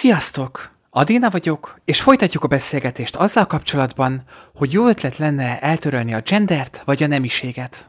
Sziasztok! Adéna vagyok, és folytatjuk a beszélgetést azzal kapcsolatban, hogy jó ötlet lenne eltörölni a gendert vagy a nemiséget.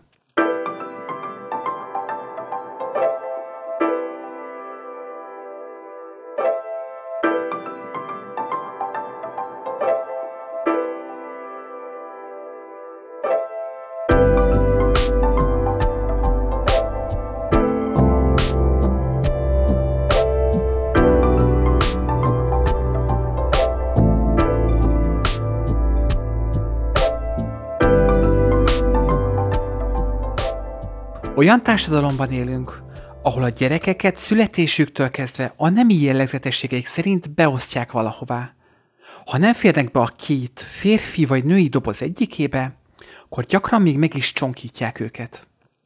Olyan társadalomban élünk, ahol a gyerekeket születésüktől kezdve a nemi jellegzetességeik szerint beosztják valahová. Ha nem férnek be a két férfi vagy női doboz egyikébe, akkor gyakran még meg is csonkítják őket.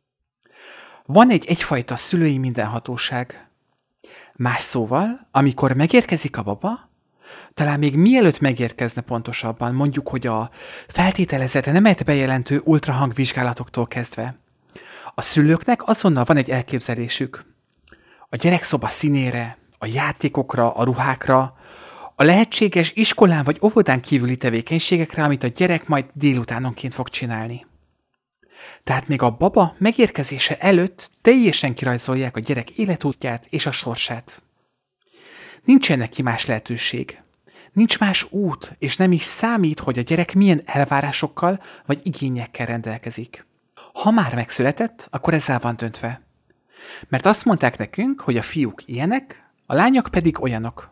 Van egyfajta szülői mindenhatóság. Más szóval, amikor megérkezik a baba, talán még mielőtt megérkezne pontosabban, mondjuk, hogy a feltételezett nemet bejelentő ultrahangvizsgálatoktól kezdve, a szülőknek azonnal van egy elképzelésük. A gyerekszoba színére, a játékokra, a ruhákra, a lehetséges iskolán vagy óvodán kívüli tevékenységekre, amit a gyerek majd délutánonként fog csinálni. Tehát még a baba megérkezése előtt teljesen kirajzolják a gyerek életútját és a sorsát. Nincsen neki más lehetőség. Nincs más út, és nem is számít, hogy a gyerek milyen elvárásokkal vagy igényekkel rendelkezik. Ha már megszületett, akkor ezzel van döntve. Mert azt mondták nekünk, hogy a fiúk ilyenek, a lányok pedig olyanok.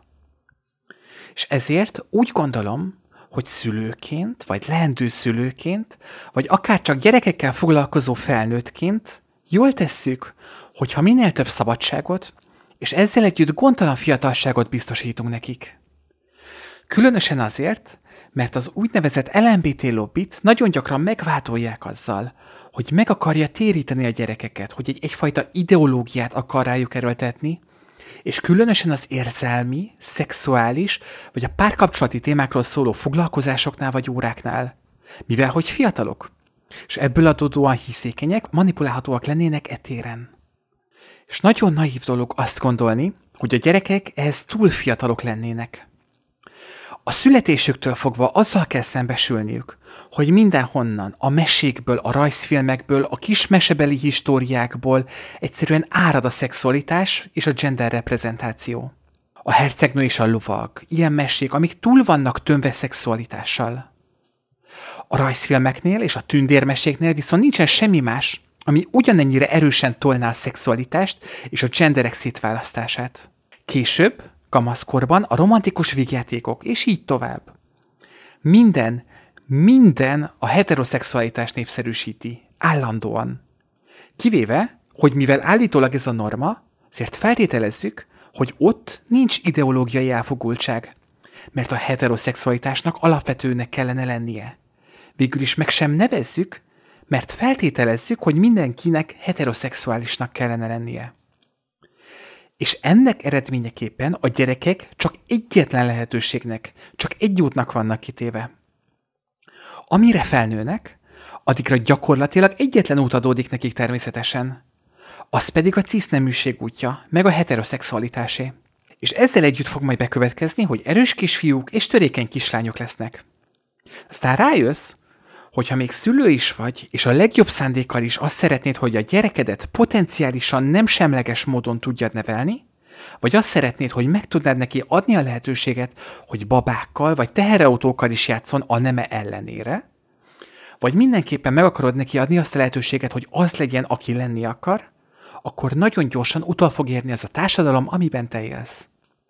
És ezért úgy gondolom, hogy szülőként, vagy leendő szülőként, vagy akár csak gyerekekkel foglalkozó felnőttként jól tesszük, hogyha minél több szabadságot, és ezzel együtt gondtalan fiatalságot biztosítunk nekik. Különösen azért, mert az úgynevezett LMBT lobbit nagyon gyakran megvádolják azzal, hogy meg akarja téríteni a gyerekeket, hogy egyfajta ideológiát akar rájuk erőltetni, és különösen az érzelmi, szexuális vagy a párkapcsolati témákról szóló foglalkozásoknál vagy óráknál, mivel hogy fiatalok, és ebből adódóan hiszékenyek, manipulálhatóak lennének e téren. És nagyon naív dolog azt gondolni, hogy a gyerekek ehhez túl fiatalok lennének. A születésüktől fogva azzal kell szembesülniük, hogy mindenhonnan, a mesékből, a rajzfilmekből, a kis mesebeli históriákból egyszerűen árad a szexualitás és a gender reprezentáció. A hercegnő és a lovag, ilyen mesék, amik túl vannak tömve szexualitással. A rajzfilmeknél és a tündérmeséknél viszont nincsen semmi más, ami ugyanennyire erősen tolná a szexualitást és a genderek szétválasztását. Később, kamaszkorban a romantikus vígjátékok, és így tovább. Minden a heteroszexualitást népszerűsíti, állandóan. Kivéve, hogy mivel állítólag ez a norma, ezért feltételezzük, hogy ott nincs ideológiai elfogultság, mert a heteroszexualitásnak alapvetőnek kellene lennie. Végül is meg sem nevezzük, mert feltételezzük, hogy mindenkinek heteroszexuálisnak kellene lennie. És ennek eredményeképpen a gyerekek csak egyetlen lehetőségnek, csak egy útnak vannak kitéve. Amire felnőnek, addigra gyakorlatilag egyetlen út adódik nekik természetesen. Az pedig a ciszneműség útja, meg a heteroszexualitásé. És ezzel együtt fog majd bekövetkezni, hogy erős kisfiúk és törékeny kislányok lesznek. Aztán rájössz, hogyha még szülő is vagy, és a legjobb szándékkal is azt szeretnéd, hogy a gyerekedet potenciálisan nem semleges módon tudjad nevelni, vagy azt szeretnéd, hogy meg tudnád neki adni a lehetőséget, hogy babákkal vagy teherautókkal is játszon a neme ellenére, vagy mindenképpen meg akarod neki adni azt a lehetőséget, hogy az legyen, aki lenni akar, akkor nagyon gyorsan utol fog érni az a társadalom, amiben te élsz.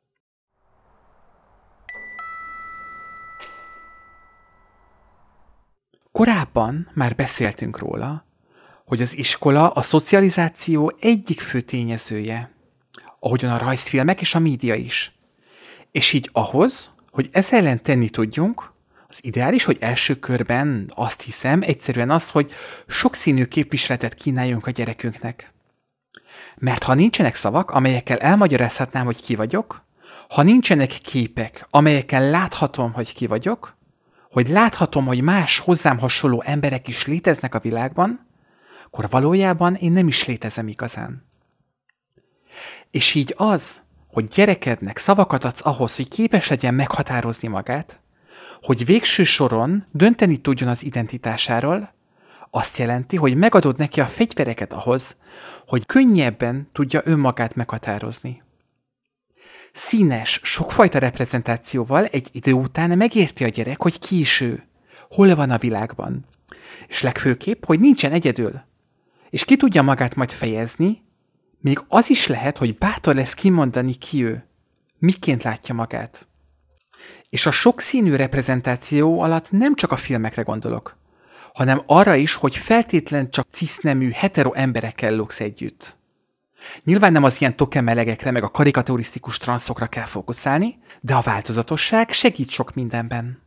Korábban már beszéltünk róla, hogy az iskola a szocializáció egyik fő tényezője, ahogyan a rajzfilmek és a média is. És így ahhoz, hogy ezzel ellen tenni tudjunk, az ideális, hogy első körben azt hiszem egyszerűen az, hogy sokszínű képviseletet kínáljunk a gyerekünknek. Mert ha nincsenek szavak, amelyekkel elmagyarázhatnám, hogy ki vagyok, ha nincsenek képek, amelyekkel láthatom, hogy ki vagyok, hogy láthatom, hogy más hozzám hasonló emberek is léteznek a világban, akkor valójában én nem is létezem igazán. És így az, hogy gyerekednek szavakat adsz ahhoz, hogy képes legyen meghatározni magát, hogy végső soron dönteni tudjon az identitásáról, azt jelenti, hogy megadod neki a fegyvereket ahhoz, hogy könnyebben tudja önmagát meghatározni. Színes, sokfajta reprezentációval egy idő után megérti a gyerek, hogy ki is ő, hol van a világban, és legfőképp, hogy nincsen egyedül, és ki tudja magát majd fejezni, még az is lehet, hogy bátor lesz kimondani, ki ő, miként látja magát. És a sokszínű reprezentáció alatt nem csak a filmekre gondolok, hanem arra is, hogy feltétlen csak cisznemű, hetero emberekkel lógsz együtt. Nyilván nem az ilyen tokemelegekre meg a karikaturisztikus transzokra kell fókuszálni, de a változatosság segít sok mindenben.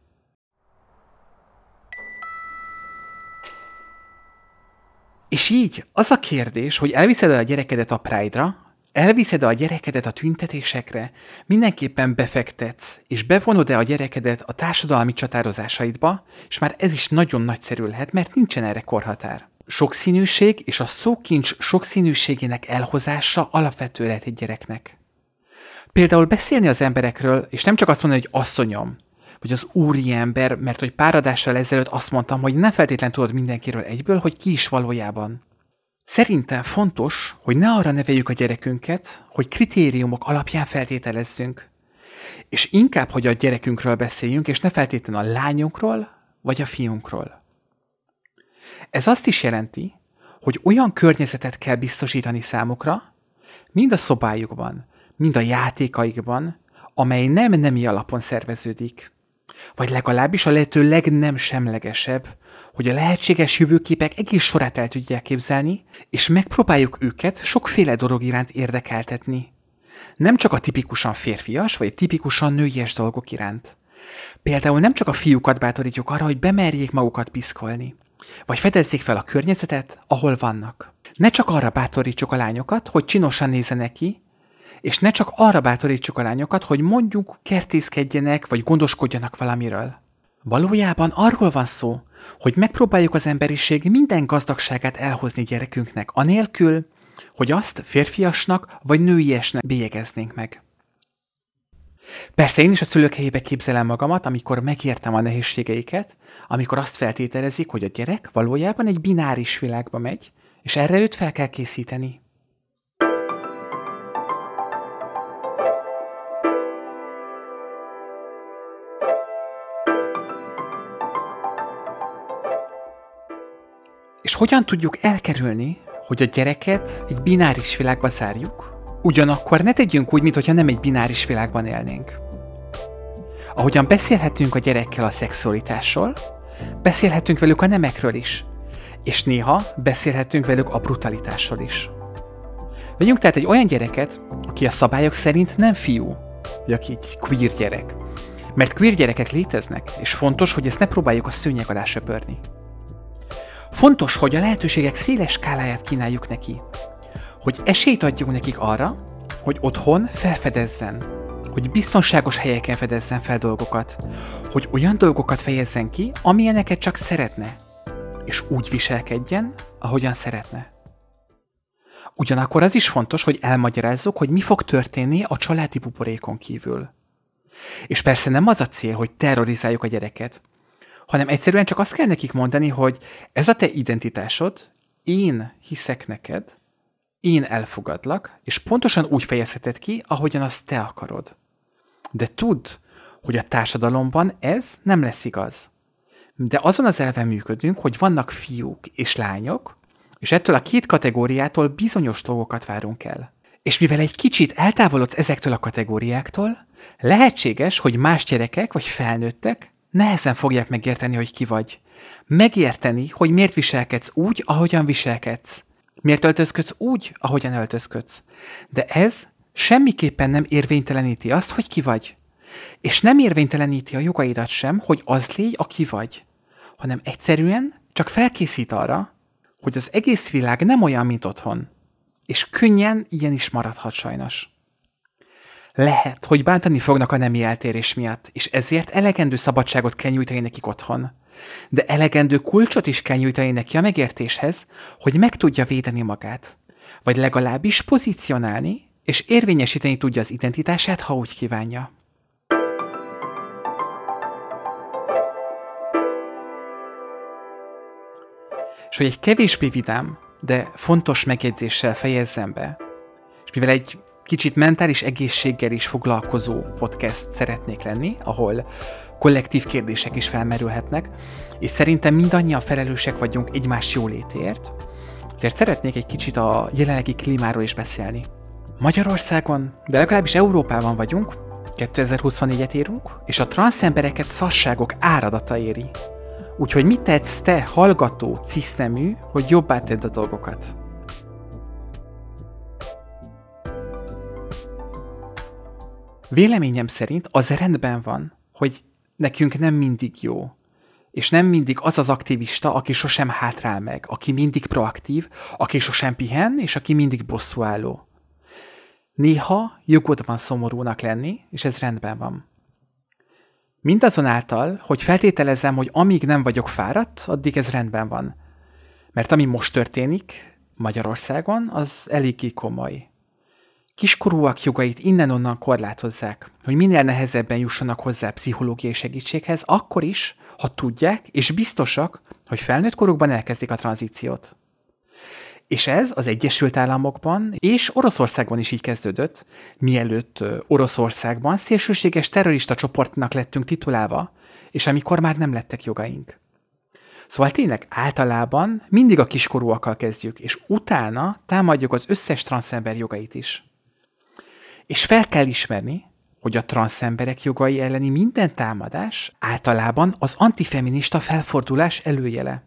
És így az a kérdés, hogy elviszed a gyerekedet a Pride-ra, elviszed a gyerekedet a tüntetésekre, mindenképpen befektetsz, és bevonod-e a gyerekedet a társadalmi csatározásaidba, és már ez is nagyon nagyszerű lehet, mert nincsen erre korhatár. Sokszínűség és a szókincs sokszínűségének elhozása alapvető lehet egy gyereknek. Például beszélni az emberekről, és nem csak azt mondani, hogy asszonyom, vagy az úriember, mert hogy pár adással ezelőtt azt mondtam, hogy nem feltétlen tudod mindenkiről egyből, hogy ki is valójában. Szerintem fontos, hogy ne arra neveljük a gyerekünket, hogy kritériumok alapján feltételezzünk. És inkább, hogy a gyerekünkről beszéljünk, és ne feltétlenül a lányunkról, vagy a fiunkról. Ez azt is jelenti, hogy olyan környezetet kell biztosítani számukra, mind a szobájukban, mind a játékaikban, amely nem nemi alapon szerveződik. Vagy legalábbis a lehető legnem semlegesebb, hogy a lehetséges jövőképek egész sorát el tudják képzelni, és megpróbáljuk őket sokféle dolog iránt érdekeltetni. Nem csak a tipikusan férfias, vagy tipikusan nőies dolgok iránt. Például nem csak a fiúkat bátorítjuk arra, hogy bemerjék magukat piszkolni, vagy fedezzék fel a környezetet, ahol vannak. Ne csak arra bátorítsuk a lányokat, hogy csinosan nézzenek ki, és ne csak arra bátorítsuk a lányokat, hogy mondjuk kertészkedjenek, vagy gondoskodjanak valamiről. Valójában arról van szó, hogy megpróbáljuk az emberiség minden gazdagságát elhozni gyerekünknek, anélkül, hogy azt férfiasnak vagy nőiesnek bélyegeznénk meg. Persze én is a szülők helyébe képzelem magamat, amikor megértem a nehézségeiket, amikor azt feltételezik, hogy a gyerek valójában egy bináris világba megy, és erre őt fel kell készíteni. És hogyan tudjuk elkerülni, hogy a gyereket egy bináris világba zárjuk, ugyanakkor ne tegyünk úgy, mintha nem egy bináris világban élnénk. Ahogyan beszélhetünk a gyerekkel a szexualitásról, beszélhetünk velük a nemekről is, és néha beszélhetünk velük a brutalitásról is. Vegyünk tehát egy olyan gyereket, aki a szabályok szerint nem fiú, vagy aki egy queer gyerek. Mert queer gyerekek léteznek, és fontos, hogy ezt ne próbáljuk a szőnyeg alá söpörni. Fontos, hogy a lehetőségek széles skáláját kínáljuk neki, hogy esélyt adjunk nekik arra, hogy otthon felfedezzen, hogy biztonságos helyeken fedezzen fel dolgokat, hogy olyan dolgokat fejezzen ki, amilyeneket csak szeretne, és úgy viselkedjen, ahogyan szeretne. Ugyanakkor az is fontos, hogy elmagyarázzuk, hogy mi fog történni a családi buborékon kívül. És persze nem az a cél, hogy terrorizáljuk a gyereket, hanem egyszerűen csak azt kell nekik mondani, hogy ez a te identitásod, én hiszek neked, én elfogadlak, és pontosan úgy fejezheted ki, ahogyan azt te akarod. De tudd, hogy a társadalomban ez nem lesz igaz. De azon az elven működünk, hogy vannak fiúk és lányok, és ettől a két kategóriától bizonyos dolgokat várunk el. És mivel egy kicsit eltávolodsz ezektől a kategóriáktól, lehetséges, hogy más gyerekek vagy felnőttek nehezen fogják megérteni, hogy ki vagy. Megérteni, hogy miért viselkedsz úgy, ahogyan viselkedsz. Miért öltözködsz úgy, ahogyan öltözködsz. De ez semmiképpen nem érvényteleníti azt, hogy ki vagy. És nem érvényteleníti a jogaidat sem, hogy az légy, aki vagy. Hanem egyszerűen csak felkészít arra, hogy az egész világ nem olyan, mint otthon. És könnyen ilyen is maradhat sajnos. Lehet, hogy bántani fognak a nemi eltérés miatt, és ezért elegendő szabadságot kell nyújtani nekik otthon. De elegendő kulcsot is kell nyújtani neki a megértéshez, hogy meg tudja védeni magát. Vagy legalábbis pozícionálni, és érvényesíteni tudja az identitását, ha úgy kívánja. És hogy egy kevésbé vidám, de fontos megjegyzéssel fejezzem be, és mivel egy kicsit mentális egészséggel is foglalkozó podcast szeretnék lenni, ahol kollektív kérdések is felmerülhetnek, és szerintem mindannyian felelősek vagyunk egymás jólétért, ezért szeretnék egy kicsit a jelenlegi klímáról is beszélni. Magyarországon, de legalábbis Európában vagyunk, 2024-et érünk, és a transzembereket szarságok áradata éri. Úgyhogy mit tetsz te, hallgató, cisznemű, hogy jobbá tedd a dolgokat? Véleményem szerint az rendben van, hogy nekünk nem mindig jó. És nem mindig az az aktivista, aki sosem hátrál meg, aki mindig proaktív, aki sosem pihen, és aki mindig bosszúálló. Néha jogod van szomorúnak lenni, és ez rendben van. Mindazonáltal, hogy feltételezem, hogy amíg nem vagyok fáradt, addig ez rendben van. Mert ami most történik Magyarországon, az eléggé komoly. Kiskorúak jogait innen-onnan korlátozzák, hogy minél nehezebben jussanak hozzá pszichológiai segítséghez, akkor is, ha tudják és biztosak, hogy felnőtt korukban elkezdik a tranzíciót. És ez az Egyesült Államokban és Oroszországban is így kezdődött, mielőtt Oroszországban szélsőséges terrorista csoportnak lettünk titulálva, és amikor már nem lettek jogaink. Szóval tényleg általában mindig a kiskorúakkal kezdjük, és utána támadjuk az összes transzember jogait is. És fel kell ismerni, hogy a transzemberek jogai elleni minden támadás általában az antifeminista felfordulás előjele.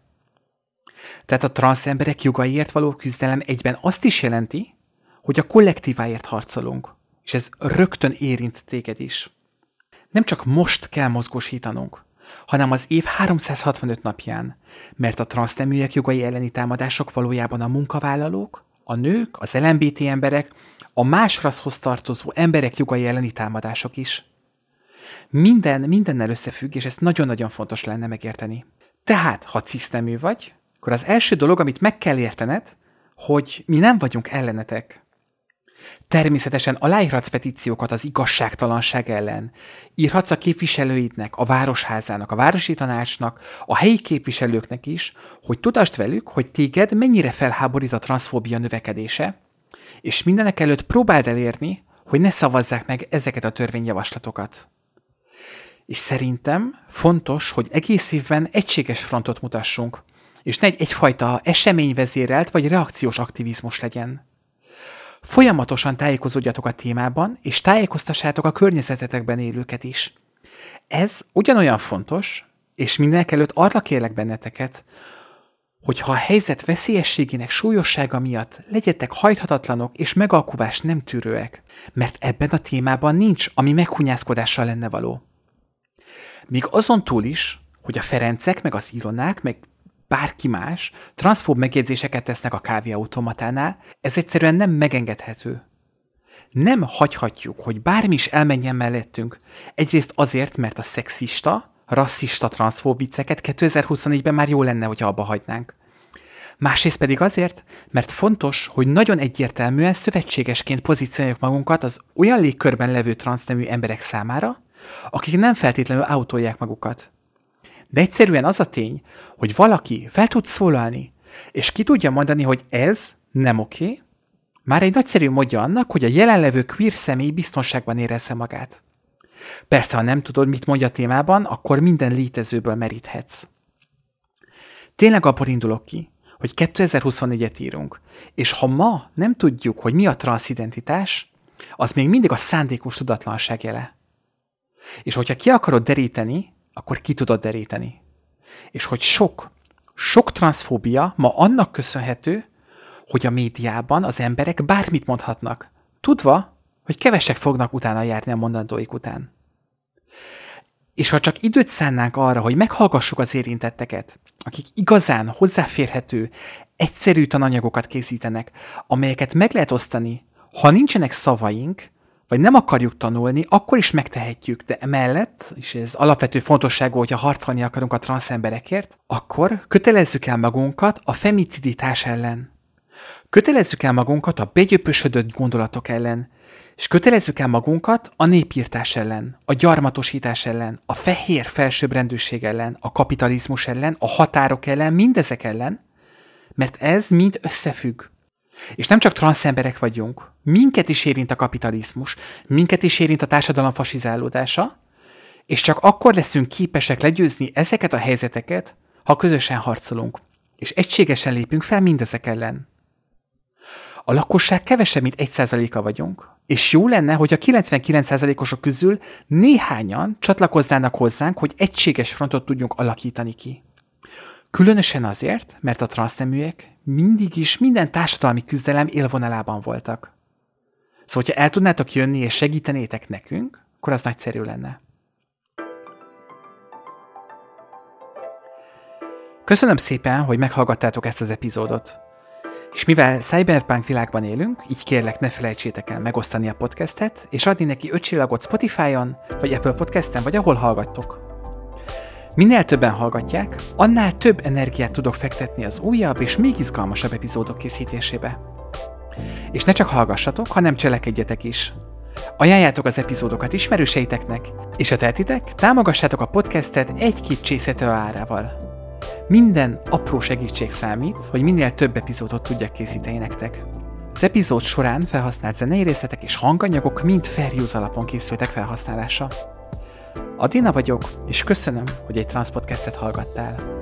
Tehát a transzemberek jogaiért való küzdelem egyben azt is jelenti, hogy a kollektíváért harcolunk, és ez rögtön érint téged is. Nem csak most kell mozgósítanunk, hanem az év 365 napján, mert a transzneműek jogai elleni támadások valójában a munkavállalók, a nők, az LMBT emberek, a más rasszhoz tartozó emberek jogai elleni támadások is. Mindennel összefügg, és ezt nagyon-nagyon fontos lenne megérteni. Tehát, ha cisznemű vagy, akkor az első dolog, amit meg kell értened, hogy mi nem vagyunk ellenetek. Természetesen aláírhatsz petíciókat az igazságtalanság ellen. Írhatsz a képviselőidnek, a városházának, a városi tanácsnak, a helyi képviselőknek is, hogy tudasd velük, hogy téged mennyire felháborít a transzfóbia növekedése, és mindenek előtt próbáld elérni, hogy ne szavazzák meg ezeket a törvényjavaslatokat. És szerintem fontos, hogy egész évben egységes frontot mutassunk, és ne egyfajta eseményvezérelt vagy reakciós aktivizmus legyen. Folyamatosan tájékozódjatok a témában, és tájékoztassátok a környezetetekben élőket is. Ez ugyanolyan fontos, és mindenekelőtt arra kérlek benneteket, hogy ha a helyzet veszélyességének súlyossága miatt legyetek hajthatatlanok és megalkuvás nem tűrőek, mert ebben a témában nincs, ami meghunyászkodással lenne való. Még azon túl is, hogy a Ferencek, meg az Ilonák, meg bárki más transzfób megjegyzéseket tesznek a kávéautomatánál, ez egyszerűen nem megengedhető. Nem hagyhatjuk, hogy bármi is elmenjen mellettünk, egyrészt azért, mert a szexista, rasszista transzfób vicceket 2024-ben már jó lenne, hogyha abba hagynánk. Másrészt pedig azért, mert fontos, hogy nagyon egyértelműen szövetségesként pozícionáljuk magunkat az olyan légkörben levő transznemű emberek számára, akik nem feltétlenül autolják magukat. De egyszerűen az a tény, hogy valaki fel tud szólalni, és ki tudja mondani, hogy ez nem oké, már egy nagyszerű módja annak, hogy a jelenlevő queer személy biztonságban érezze magát. Persze, ha nem tudod, mit mondja a témában, akkor minden létezőből meríthetsz. Tényleg abból indulok ki, hogy 2024-et írunk, és ha ma nem tudjuk, hogy mi a transzidentitás, az még mindig a szándékos tudatlanság jele. És hogyha ki akarod deríteni, akkor ki tudod deríteni. És hogy sok transzfóbia ma annak köszönhető, hogy a médiában az emberek bármit mondhatnak, tudva, hogy kevesek fognak utána járni a mondandóik után. És ha csak időt szánnánk arra, hogy meghallgassuk az érintetteket, akik igazán hozzáférhető, egyszerű tananyagokat készítenek, amelyeket meg lehet osztani, ha nincsenek szavaink, vagy nem akarjuk tanulni, akkor is megtehetjük, de emellett, és ez alapvető fontosságú, hogyha harcolni akarunk a transzemberekért, akkor kötelezzük el magunkat a femiciditás ellen. Kötelezzük el magunkat a begyöpösödött gondolatok ellen, és kötelezzük el magunkat a népírtás ellen, a gyarmatosítás ellen, a fehér felsőbbrendűség ellen, a kapitalizmus ellen, a határok ellen, mindezek ellen, mert ez mind összefügg. És nem csak transzemberek vagyunk, minket is érint a kapitalizmus, minket is érint a társadalom fasizálódása, és csak akkor leszünk képesek legyőzni ezeket a helyzeteket, ha közösen harcolunk, és egységesen lépünk fel mindezek ellen. A lakosság kevesebb, mint 1%-a vagyunk, és jó lenne, hogy a 99%-osok közül néhányan csatlakoznának hozzánk, hogy egységes frontot tudjunk alakítani ki. Különösen azért, mert a transzneműek mindig is minden társadalmi küzdelem élvonalában voltak. Szóval, ha el tudnátok jönni és segítenétek nekünk, akkor az nagyszerű lenne. Köszönöm szépen, hogy meghallgattátok ezt az epizódot. És mivel cyberpunk világban élünk, így kérlek, ne felejtsétek el megosztani a podcastet, és adni neki 5 csillagot Spotify-on, vagy Apple Podcasten, vagy ahol hallgattok. Minél többen hallgatják, annál több energiát tudok fektetni az újabb és még izgalmasabb epizódok készítésébe. És ne csak hallgassatok, hanem cselekedjetek is. Ajánljátok az epizódokat ismerőseiteknek, és ha tehetitek, támogassátok a podcastet 1-2 csészető árával. Minden apró segítség számít, hogy minél több epizódot tudjak készíteni nektek. Az epizód során felhasznált zenei részletek és hanganyagok mind fair use alapon készültek felhasználásra. Adina vagyok, és köszönöm, hogy egy transzpodcastet hallgattál.